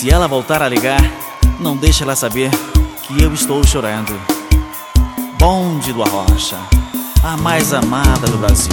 Se ela voltar a ligar, não deixe ela saber que eu estou chorando. Bonde do Arrocha, a mais amada do Brasil.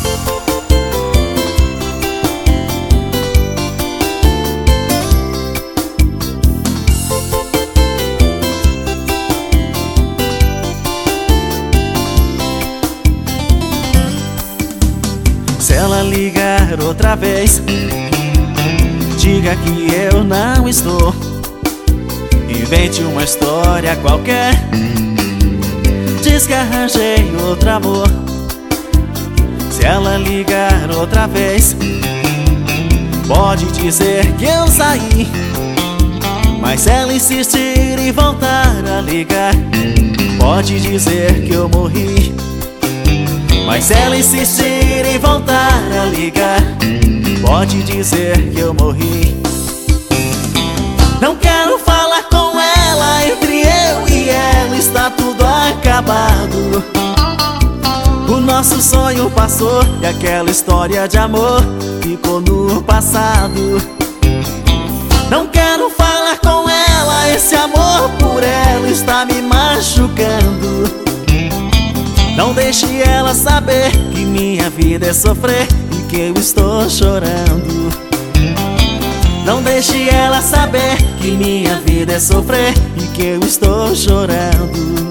Se ela ligar outra vez, diga que eu não estou. Invente uma história qualquer, diz que arranjei outro amor. Se ela ligar outra vez, pode dizer que eu saí. Mas se ela insistir e voltar a ligar, pode dizer que eu morri. Mas se ela insistir e voltar a ligar, pode dizer que eu morri. Não quero falar com ela, entre eu e ela está tudo acabado. O nosso sonho passou e aquela história de amor ficou no passado. Não quero falar com ela, esse amor por ela está me machucando. Não deixe ela saber que minha vida é sofrer e que eu estou chorando. Não deixe ela saber que minha vida é sofrer e que eu estou chorando.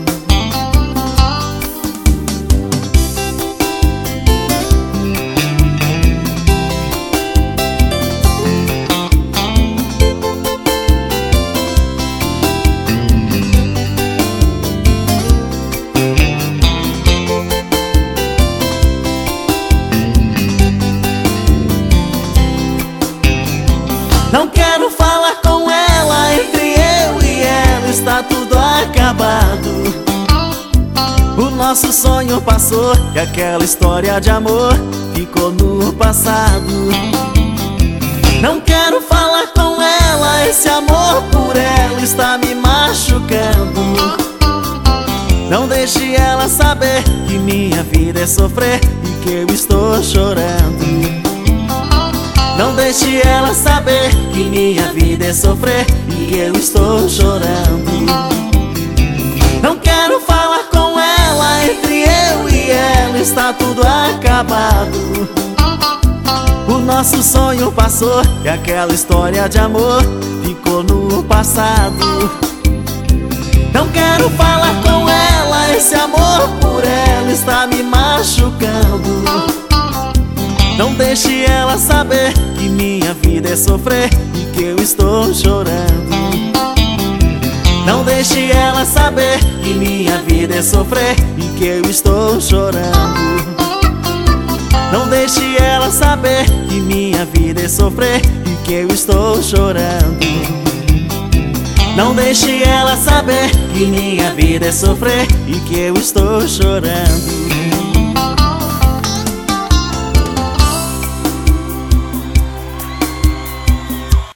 Não quero falar com ela, entre eu e ela está tudo acabado. O nosso sonho passou e aquela história de amor ficou no passado. Não quero falar com ela, esse amor por ela está me machucando. Não deixe ela saber que minha vida é sofrer e que eu estou chorando. Não deixe ela saber que minha vida é sofrer e que eu estou chorando. Não quero falar com ela, entre eu e ela está tudo acabado. O nosso sonho passou e aquela história de amor ficou no passado. Não quero falar com ela, esse amor por ela está me machucando. Não deixe ela saber que minha vida é sofrer e que eu estou chorando. Não deixe ela saber que minha vida é sofrer e que eu estou chorando. Não deixe ela saber que minha vida é sofrer e que eu estou chorando. Não deixe ela saber que minha vida é sofrer e que eu estou chorando.